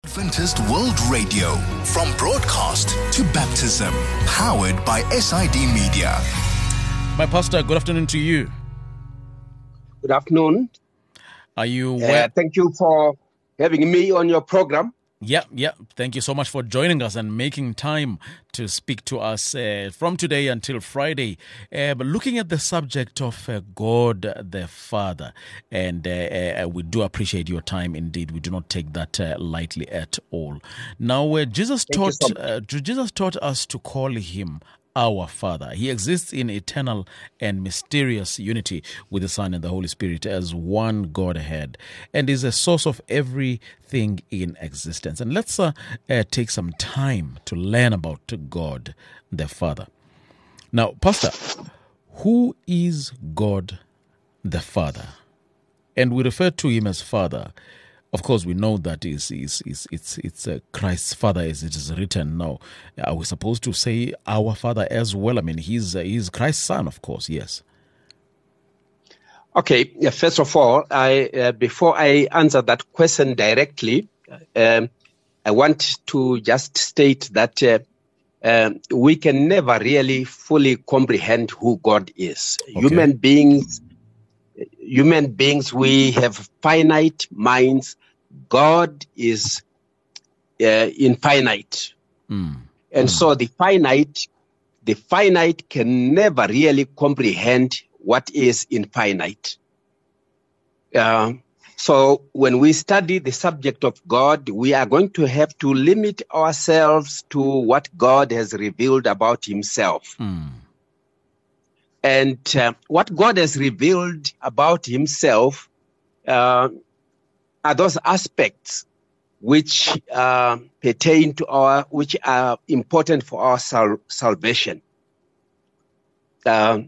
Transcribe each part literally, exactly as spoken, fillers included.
Adventist World Radio, from broadcast to baptism, powered by S I D Media. My pastor, good afternoon to you. Good afternoon. Are you Uh, well? thank you for having me on your program. Yeah, yeah. Thank you so much for joining us and making time to speak to us uh, from today until Friday. Uh, but looking at the subject of uh, God the Father, and uh, uh, we do appreciate your time indeed. We do not take that uh, lightly at all. Now, uh, Jesus Thank you taught so much. uh, Jesus taught us to call him our Father. He exists in eternal and mysterious unity with the Son and the Holy Spirit as one Godhead, and is a source of everything in existence. And let's uh, uh, take some time to learn about God the Father. Now, Pastor, who is God the Father? And we refer to him as Father. Of course, we know that is is is it's it's uh, Christ's Father, as it is written. Now, are we supposed to say our Father as well? I mean, he's uh, he's Christ's Son, of course. Yes. Okay. Yeah, first of all, I uh, before I answer that question directly, um, I want to just state that uh, um, we can never really fully comprehend who God is. Okay. Human beings, human beings, we have finite minds. God is uh, infinite. Mm. And Mm. so the finite, the finite can never really comprehend what is infinite. Uh, so when we study the subject of God, we are going to have to limit ourselves to what God has revealed about himself. Mm. And uh, what God has revealed about himself uh, are those aspects which uh, pertain to our, which are important for our sal- salvation. Uh,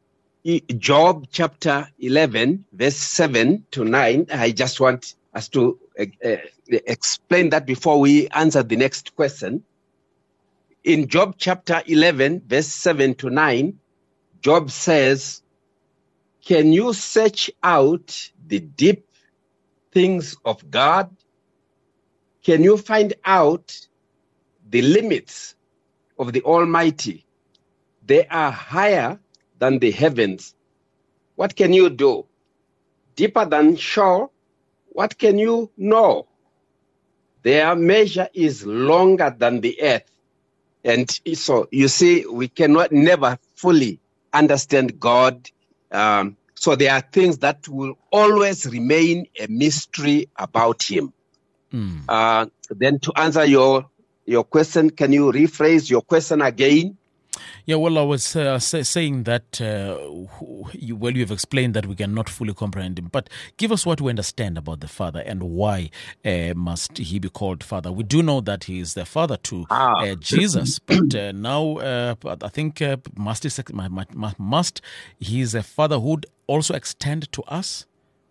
Job chapter eleven, verse seven to nine. I just want us to uh, uh, explain that before we answer the next question. In Job chapter eleven, verse seven to nine, Job says, "Can you search out the deep things of God? Can you find out the limits of the Almighty? They are higher than the heavens. What can you do? Deeper than Sheol, what can you know? Their measure is longer than the earth." And so you see, we cannot never fully understand God. Um, so there are things that will always remain a mystery about him. Mm. Uh, then to answer your your question, can you rephrase your question again? Yeah, well, I was uh, say, saying that, uh, who- you, well, you've explained that we cannot fully comprehend him, but give us what we understand about the Father and why uh, must he be called Father. We do know that he is the Father to Ah. uh, Jesus, but uh, now uh, I think uh, must, is, must he is a fatherhood also extend to us?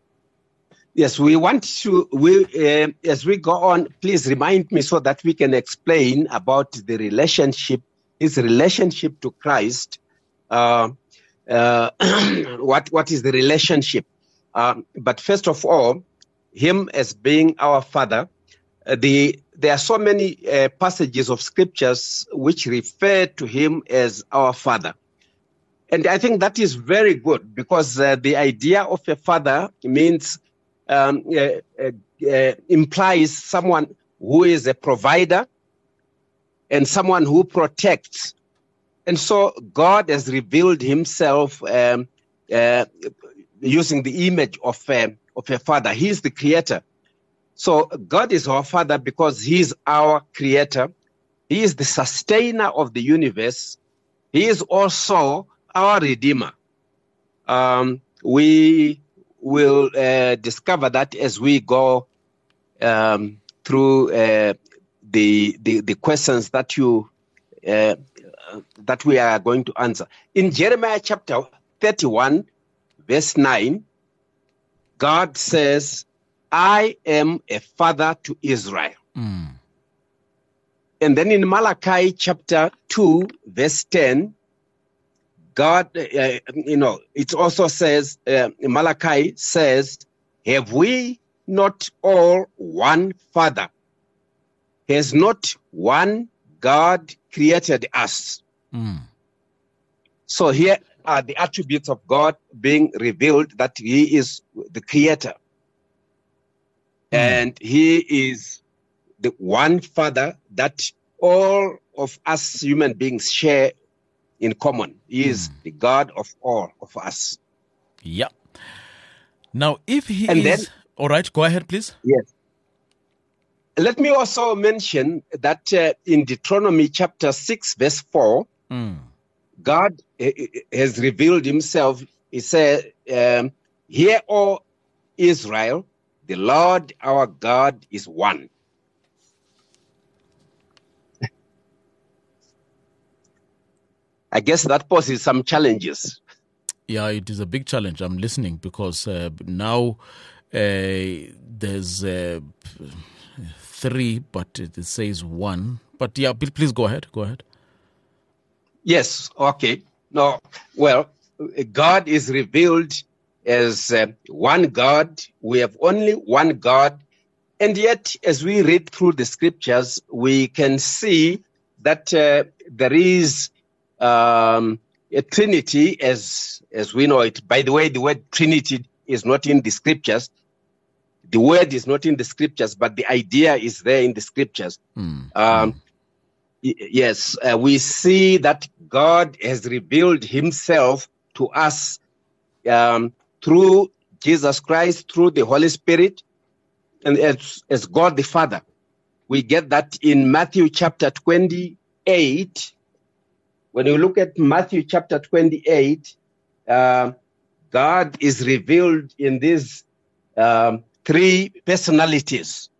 Yes, we want to, we, uh, as we go on, please remind me so that we can explain about the relationship, his relationship to Christ. Uh, uh, what What is the relationship? Um, but first of all, him as being our Father, uh, the there are so many uh, passages of scriptures which refer to him as our Father. And I think that is very good because uh, the idea of a father means Um, uh, uh, uh, implies someone who is a provider and someone who protects. And so God has revealed himself um, uh, using the image of, uh, of a father. He is the creator. So God is our Father because he is our creator. He is the sustainer of the universe. He is also our redeemer. Um, we will uh, discover that as we go um, through uh, the, the the questions that you uh, that we are going to answer. In Jeremiah chapter thirty-one, verse nine, God says, "I am a father to Israel." Mm. And then in Malachi chapter two, verse ten, God, uh, you know, it also says, uh, Malachi says, "Have we not all one Father? has not one God created us? Mm. So here are the attributes of God being revealed, that he is the creator. Mm. And he is the one Father that all of us human beings share in common. He is mm. the God of all of us. Yeah. Now, if he and is... Then, all right, go ahead, please. Yes. Let me also mention that uh, in Deuteronomy chapter six, verse four, mm. God uh, has revealed himself. He said, um, "Hear, O Israel, the Lord our God is one." I guess that poses some challenges. Yeah, it is a big challenge. I'm listening because uh, now uh, there's uh, three, but it says one. But yeah, please go ahead. Go ahead. Yes. Okay. No. Well, God is revealed as uh, one God. We have only one God. And yet, as we read through the scriptures, we can see that uh, there is um, a Trinity as, as we know it. By the way, the word Trinity is not in the scriptures. The word is not in the scriptures, but the idea is there in the scriptures. Mm. Um, mm. y- yes, uh, we see that God has revealed himself to us um, through Jesus Christ, through the Holy Spirit, and as, as God the Father. We get that in Matthew chapter twenty-eight. When you look at Matthew chapter twenty-eight, uh, God is revealed in these um, three personalities.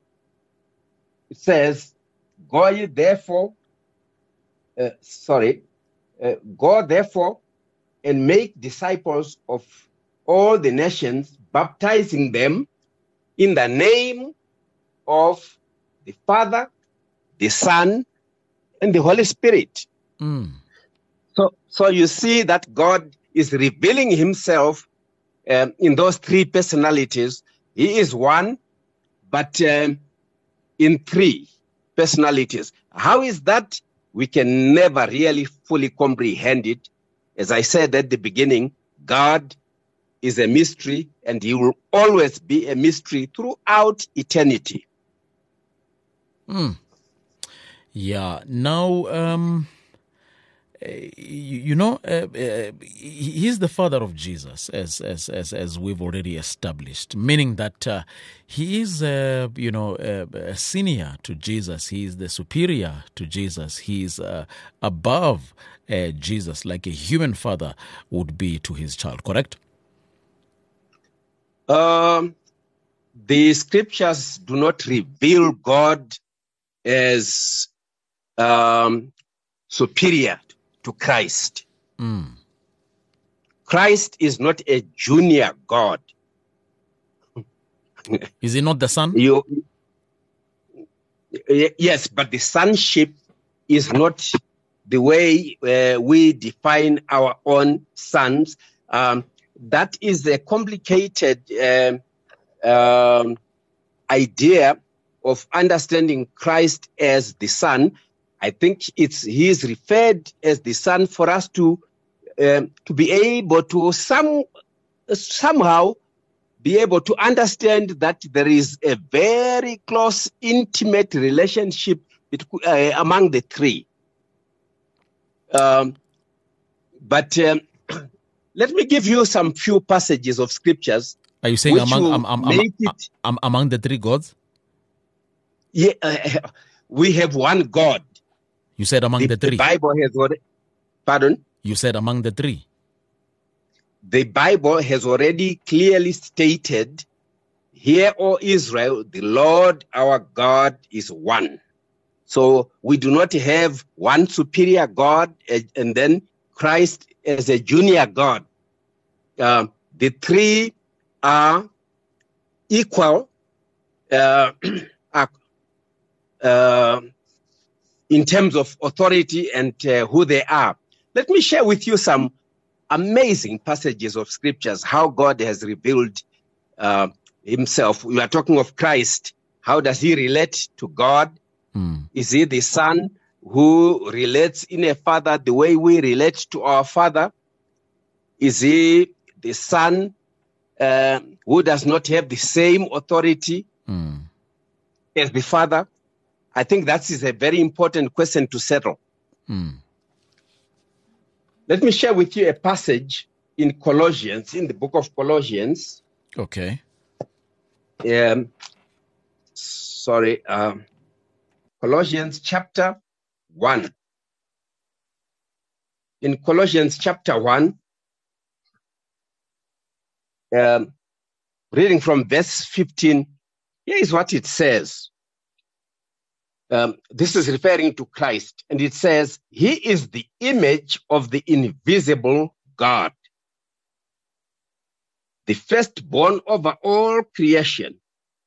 It says, "Go ye therefore, uh, sorry, uh, go therefore and make disciples of all the nations, baptizing them in the name of the Father, the Son, and the Holy Spirit." Mm. So, so you see that God is revealing himself um, in those three personalities. He is one, but um, in three personalities. How is that? We can never really fully comprehend it. As I said at the beginning, God is a mystery, and he will always be a mystery throughout eternity. Mm. Yeah. Now, um, you, you know, uh, uh, he's the father of Jesus, as as as as we've already established. Meaning that uh, he is, uh, you know, uh, a senior to Jesus. He is the superior to Jesus. He is uh, above uh, Jesus, like a human father would be to his child. Correct? Um, the scriptures do not reveal God as um, superior to Christ. Mm. Christ is not a junior God. Is he not the son? You, yes, but the sonship is not the way uh, we define our own sons. Um, that is a complicated um, um, idea of understanding Christ as the Son. I think it's he is referred as the Son for us to um, to be able to some somehow be able to understand that there is a very close, intimate relationship between, uh, among the three. Um, but um, let me give you some few passages of scriptures. Are you saying among um, um, um, it, um, among the three gods? Yeah, uh, we have one God. You said among the, the three. The Bible has already. Pardon? You said among the three. The Bible has already clearly stated, "Hear, O Israel, the Lord our God is one." So we do not have one superior God and then Christ as a junior God. Uh, the three are equal uh, uh, in terms of authority and uh, who they are. Let me share with you some amazing passages of scriptures, how God has revealed uh, himself. We are talking of Christ. How does he relate to God? Mm. Is he the son who relates in a father the way we relate to our father? Is he the son uh, who does not have the same authority Mm. as the father? I think that is a very important question to settle. Mm. Let me share with you a passage in Colossians, in the book of Colossians. Okay. Um, sorry, um, Colossians chapter one. In Colossians chapter one, um, reading from verse fifteen, here is what it says. Um, this is referring to Christ, and it says, He is the image of the invisible God, the firstborn over all creation.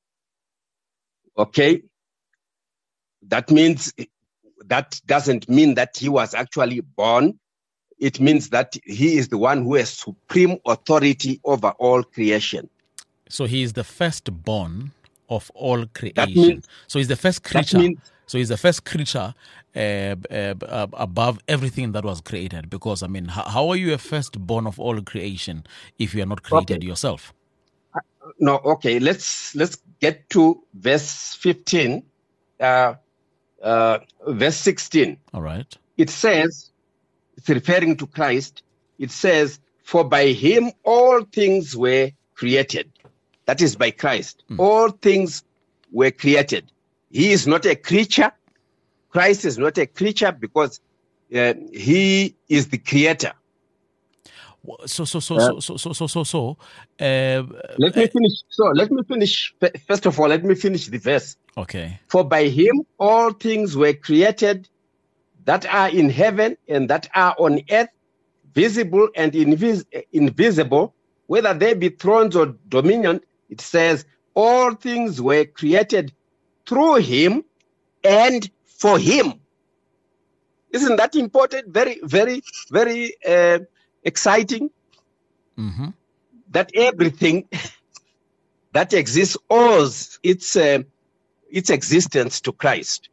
Okay? That means, that doesn't mean that he was actually born. It means that he is the one who has supreme authority over all creation. So he is the firstborn of all creation. That means, so he's the first creature. That means, so he's the first creature uh, uh, uh, above everything that was created. Because, I mean, how, how are you a firstborn of all creation if you are not created okay. yourself? No, okay. Let's let's get to verse fifteen, uh, uh, verse sixteen. All right. It says, it's referring to Christ. It says, "For by him all things were created." That is by Christ. Mm. All things were created. He is not a creature. Christ is not a creature because uh, he is the creator. So, so, so, uh, so, so, so, so, so. Uh, let me finish. So, let me finish. First of all, let me finish the verse. Okay. For by him all things were created that are in heaven and that are on earth, visible and invis- invisible, whether they be thrones or dominion. It says, all things were created through him and for him. Isn't that important? Very, very, very uh, exciting. Mm-hmm. That everything that exists owes its, uh, its existence to Christ.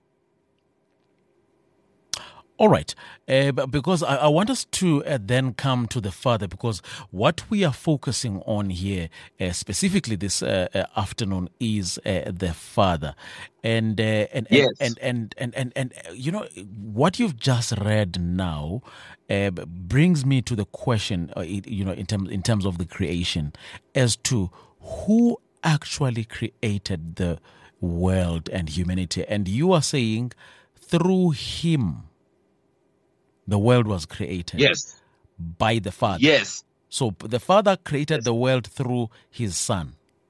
All right, uh, because I, I want us to uh, then come to the Father, because what we are focusing on here, uh, specifically this uh, uh, afternoon, is uh, the Father, and uh, and, yes. and, and and and and and you know what you've just read now uh, brings me to the question, uh, you know, in terms in terms of the creation, as to who actually created the world and humanity, and you are saying through Him the world was created. Yes. By the Father. Yes. So the Father created yes. the world through His Son.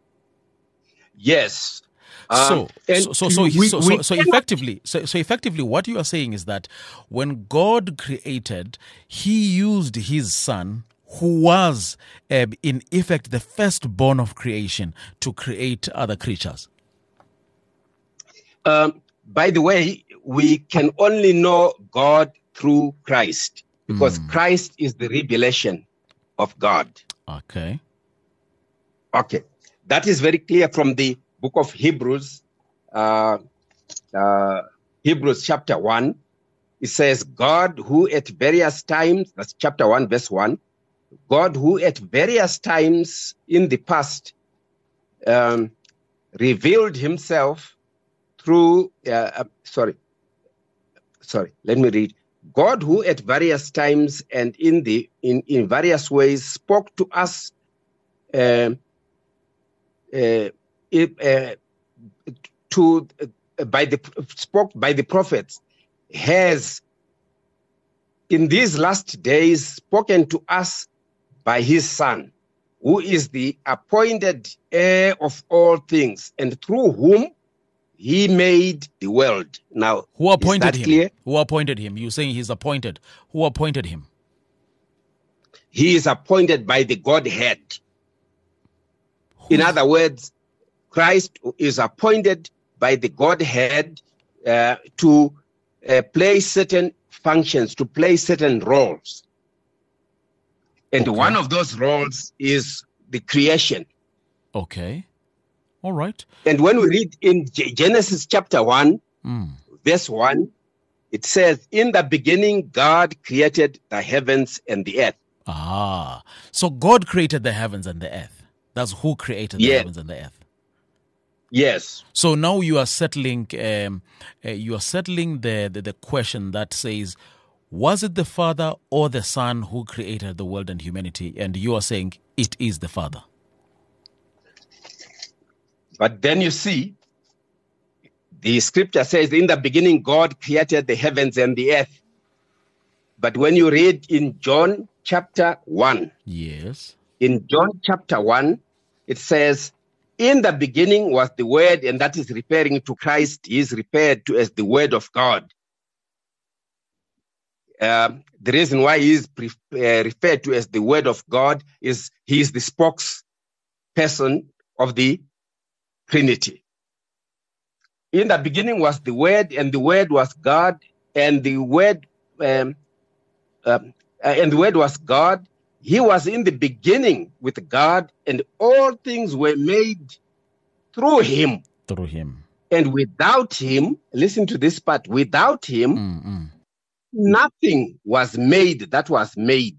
Yes. So, um, so, so, so, we, so, so, so effectively, so, so effectively, what you are saying is that when God created, He used His Son, who was, uh, in effect, the firstborn of creation, to create other creatures. Um, by the way, we can only know God through Christ, because mm. Christ is the revelation of God. Okay. Okay. That is very clear from the book of Hebrews, uh, uh, Hebrews chapter one. It says, God who at various times, that's chapter one, verse one, God who at various times in the past um, revealed himself through, uh, uh, sorry, sorry, let me read. God who at various times and in the in, in various ways spoke to us uh, uh, uh, to uh, by the spoke by the prophets, has in these last days spoken to us by his Son, who is the appointed heir of all things, and through whom He made the world. Now, who appointed is that him? Clear? Who appointed him? You're saying he's appointed. Who appointed him? He is appointed by the Godhead. Who's... In other words, Christ is appointed by the Godhead uh, to uh, play certain functions, to play certain roles. And okay. One of those roles is the creation. Okay. All right. And when we read in Genesis chapter one, mm. verse one, it says, in the beginning, God created the heavens and the earth. Ah, so God created the heavens and the earth. That's who created the Yes. heavens and the earth. Yes. So now you are settling, um, uh, you are settling the, the the question that says, was it the Father or the Son who created the world and humanity? And you are saying it is the Father. But then you see, the scripture says, in the beginning, God created the heavens and the earth. But when you read in John chapter one, Yes. in John chapter one, it says, in the beginning was the Word, and that is referring to Christ. He is referred to as the Word of God. Um, the reason why he is pre- uh, referred to as the Word of God is he is the spokesperson of the Trinity. In the beginning was the Word, and the Word was God, and the Word, um, um, uh, and the Word was God. He was in the beginning with God, and all things were made through him. Through him. And without him, listen to this part, without him, Mm-mm. nothing was made that was made.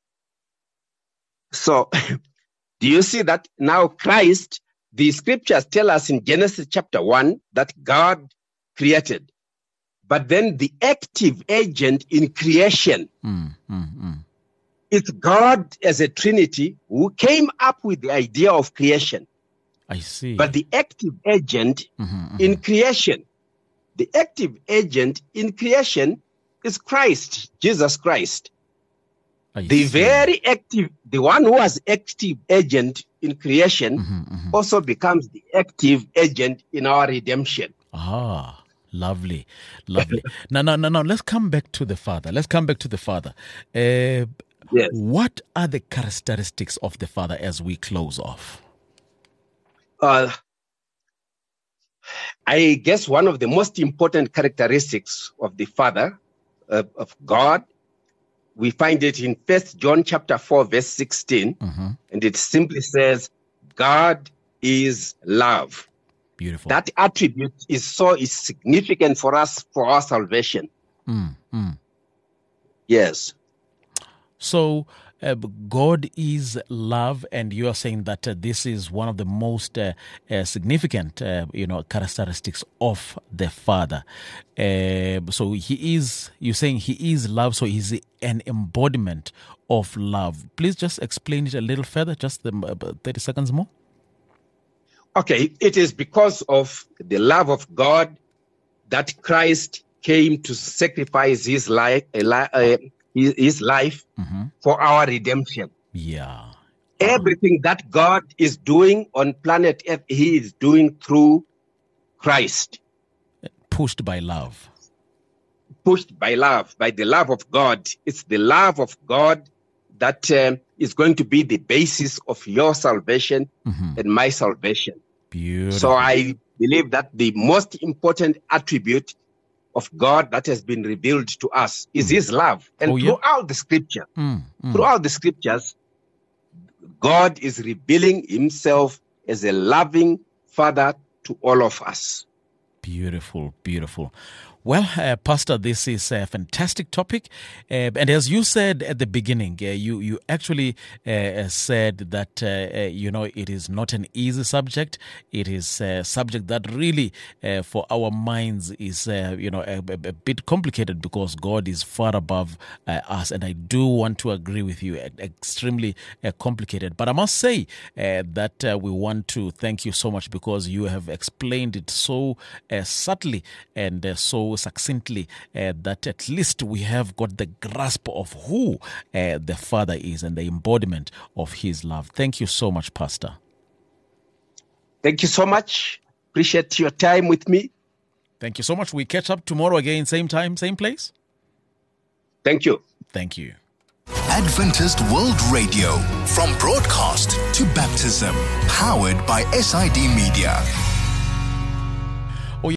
So, do you see that now Christ, the scriptures tell us in Genesis chapter one that God created. But then the active agent in creation, Mm, mm, mm. it's God as a Trinity who came up with the idea of creation. I see. But the active agent Mhm, mhm. in creation, the active agent in creation is Christ, Jesus Christ. I The see. very active, the one who was active agent in creation Mhm, mhm. also becomes the active agent in our redemption. Ah, lovely, lovely. now, now, now, now, let's come back to the Father. Let's come back to the Father. Uh, Yes. What are the characteristics of the Father as we close off? Uh, I guess one of the most important characteristics of the Father, uh, of God, we find it in First John chapter four, verse sixteen, Mhm. and it simply says, God is love. Beautiful. That attribute is so is significant for us for our salvation. Mm, mm. Yes. So, uh, God is love, and you are saying that uh, this is one of the most uh, uh, significant, uh, you know, characteristics of the Father. Uh, so He is. You're saying He is love, so He's an embodiment of love. Please just explain it a little further, just um, about thirty seconds more. Okay, it is because of the love of God that Christ came to sacrifice his life, a li- uh, his his life Mm-hmm. for our redemption. Yeah. Everything that God is doing on planet Earth, he is doing through Christ, Pushed by love. pushed by love, by the love of God. It's the love of God that um, is going to be the basis of your salvation Mhm. and my salvation. Beautiful. So I believe that the most important attribute of God that has been revealed to us is his love. And Oh, yeah? throughout the scripture, Mm, mm. throughout the scriptures, God is revealing himself as a loving father to all of us. Beautiful, beautiful. Well, uh, Pastor, this is a fantastic topic. Uh, and as you said at the beginning, uh, you, you actually uh, said that, uh, uh, you know, it is not an easy subject. It is a subject that really, uh, for our minds, is, uh, you know, a, a, a bit complicated because God is far above uh, us. And I do want to agree with you, uh, extremely uh, complicated. But I must say uh, that uh, we want to thank you so much because you have explained it so uh, subtly and uh, so succinctly uh, that at least we have got the grasp of who uh, the Father is and the embodiment of his love. Thank you so much, Pastor. Thank you so much. Appreciate your time with me. Thank you so much. We catch up tomorrow again, same time, same place. Thank you. Thank you. Adventist World Radio, from broadcast to baptism, powered by S I D Media.